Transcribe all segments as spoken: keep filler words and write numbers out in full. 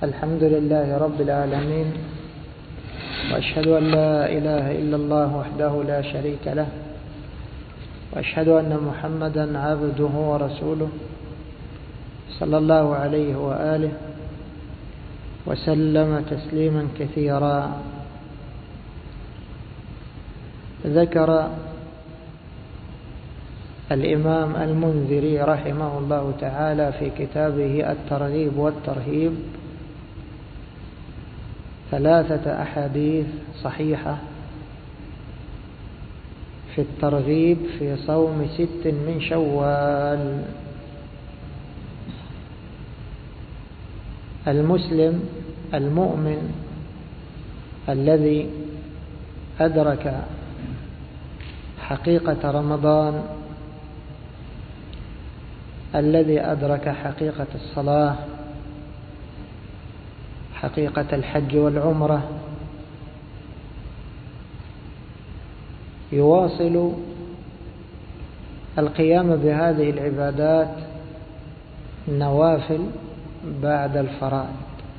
الحمد لله رب العالمين، وأشهد أن لا إله إلا الله وحده لا شريك له، وأشهد أن محمدا عبده ورسوله صلى الله عليه وآله وسلم تسليما كثيرا. ذكر الإمام المنذري رحمه الله تعالى في كتابه الترغيب والترهيب ثلاثة أحاديث صحيحة في الترغيب في صوم ست من شوال. المسلم المؤمن الذي أدرك حقيقة رمضان، الذي أدرك حقيقة الصلاة، حقيقة الحج والعمرة، يواصل القيام بهذه العبادات النوافل بعد الفرائض.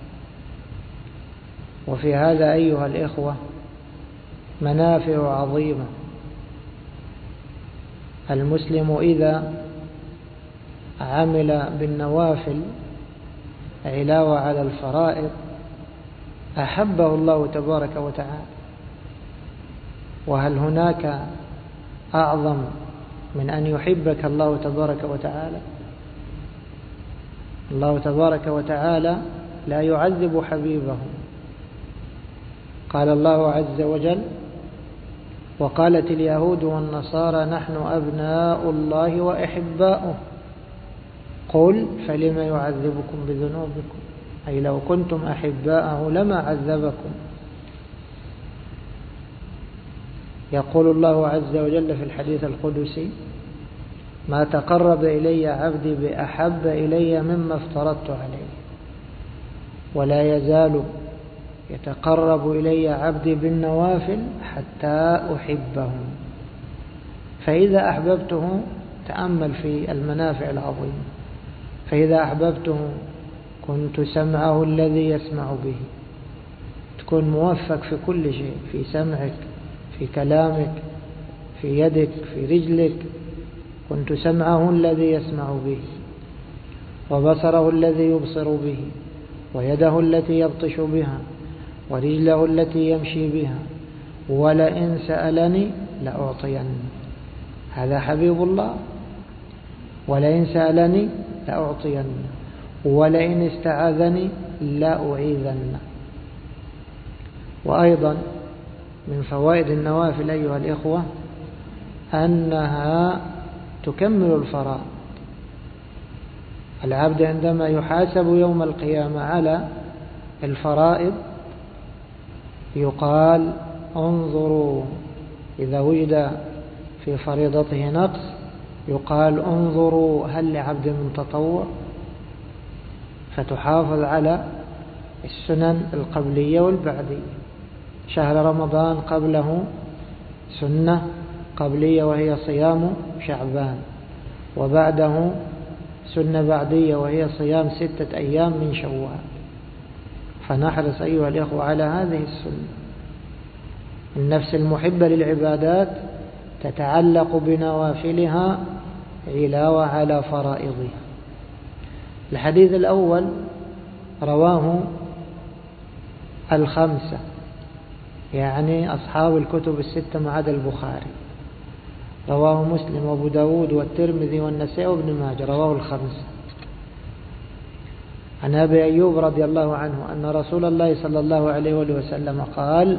وفي هذا أيها الإخوة منافع عظيمة. المسلم إذا عمل بالنوافل علاوة على الفرائض أحبه الله تبارك وتعالى. وهل هناك أعظم من أن يحبك الله تبارك وتعالى؟ الله تبارك وتعالى لا يعذب حبيبه. قال الله عز وجل: وقالت اليهود والنصارى نحن أبناء الله وأحباؤه قل فلم يعذبكم بذنوبكم، أي لو كنتم أحباءه لما عذبكم. يقول الله عز وجل في الحديث القدسي: ما تقرب إلي عبدي بأحب إلي مما افترضت عليه، ولا يزال يتقرب إلي عبدي بالنوافل حتى أحبه. فإذا أحببته، تأمل في المنافع العظيمة، فإذا أحببته كنت سمعه الذي يسمع به، تكون موفق في كل شيء، في سمعك، في كلامك، في يدك، في رجلك. كنت سمعه الذي يسمع به، وبصره الذي يبصر به، ويده التي يبطش بها، ورجله التي يمشي بها. ولئن سألني لأعطينه. هذا حبيب الله. ولئن سألني لأعطينه، ولئن استعاذني لأعيذنه. وأيضا من فوائد النوافل أيها الإخوة أنها تكمل الفرائض. العبد عندما يحاسب يوم القيامة على الفرائض يقال: انظروا، إذا وجد في فريضته نقص يقال: انظروا هل لعبد من تطوع، فتحافظ على السنن القبلية والبعدية. شهر رمضان قبله سنة قبلية وهي صيام شعبان، وبعده سنة بعدية وهي صيام ستة أيام من شوال. فنحرص أيها الإخوة على هذه السنة. النفس المحبة للعبادات تتعلق بنوافلها علاوة على فرائضها. الحديث الأول رواه الخمسة، يعني أصحاب الكتب الستة ما عدا البخاري. رواه مسلم وابو داود والترمذي والنسائي وابن ماجه، رواه الخمسة. عن أبي أيوب رضي الله عنه أن رسول الله صلى الله عليه وسلم قال: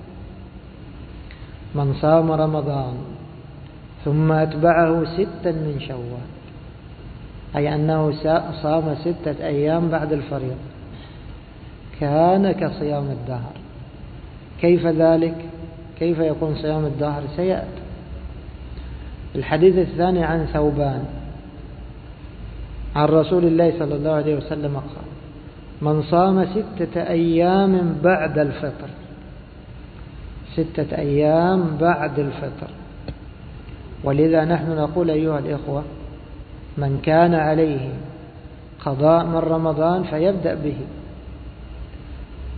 من صام رمضان ثم أتبعه ستا من شوال، أي أنه صام ستة أيام بعد الفريضة، كان كصيام الدهر. كيف ذلك؟ كيف يكون صيام الدهر؟ سيأتي. الحديث الثاني عن ثوبان عن رسول الله صلى الله عليه وسلم قال: من صام ستة أيام بعد الفطر، ستة أيام بعد الفطر. ولذا نحن نقول أيها الإخوة: من كان عليه قضاء من رمضان فيبدأ به،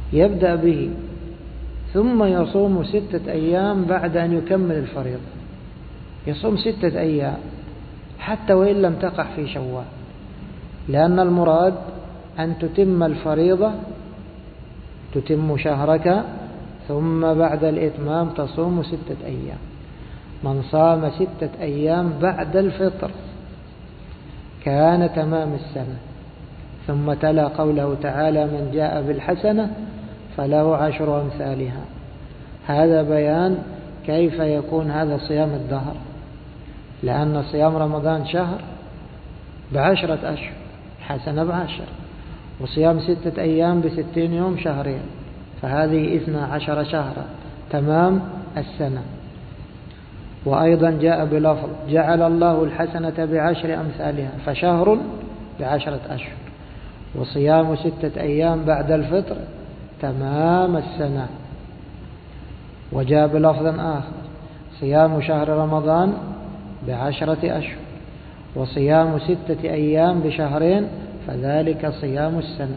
يبدأ به ثم يصوم ستة أيام بعد أن يكمل الفريضة. يصوم ستة أيام حتى وإن لم تقع في شوال، لأن المراد أن تتم الفريضة، تتم شهرك، ثم بعد الإتمام تصوم ستة أيام. من صام ستة أيام بعد الفطر كان تمام السنة. ثم تلا قوله تعالى: من جاء بالحسنة فله عشر أمثالها. هذا بيان كيف يكون هذا صيام الدهر، لأن صيام رمضان شهر بعشرة أشهر، حسنة بعشر، وصيام ستة أيام بستين يوم شهرين، فهذه اثنا عشر شهرا تمام السنة. وأيضا جاء بلفظ: جعل الله الحسنة بعشر أمثالها، فشهر بعشرة أشهر، وصيام ستة أيام بعد الفطر تمام السنة. وجاء بلفظ آخر: صيام شهر رمضان بعشرة أشهر، وصيام ستة أيام بشهرين، فذلك صيام السنة.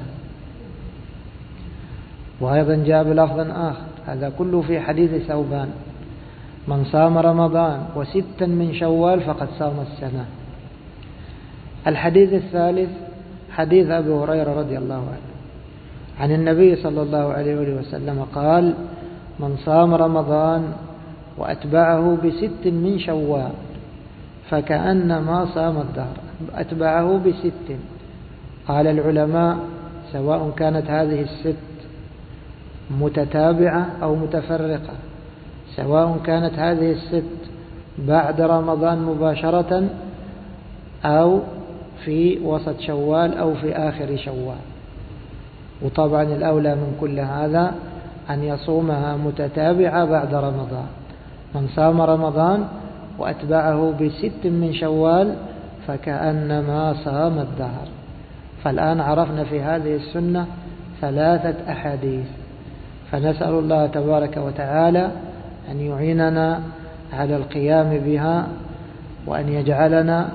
وأيضا جاء بلفظ آخر، هذا كله في حديث ثوبان: من صام رمضان وستا من شوال فقد صام السنة. الحديث الثالث حديث أبي هريرة رضي الله عنه عن النبي صلى الله عليه وسلم قال: من صام رمضان وأتبعه بست من شوال فكأنما صام الدهر. أتبعه بست، قال العلماء: سواء كانت هذه الست متتابعة أو متفرقة، سواء كانت هذه الست بعد رمضان مباشرة أو في وسط شوال أو في آخر شوال. وطبعا الأولى من كل هذا أن يصومها متتابعة بعد رمضان. من صام رمضان وأتبعه بست من شوال فكأنما صام الدهر. فالآن عرفنا في هذه السنة ثلاثة أحاديث، فنسأل الله تبارك وتعالى أن يعيننا على القيام بها، وأن يجعلنا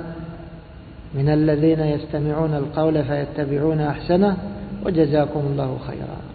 من الذين يستمعون القول فيتبعون أحسنه. وجزاكم الله خيرا.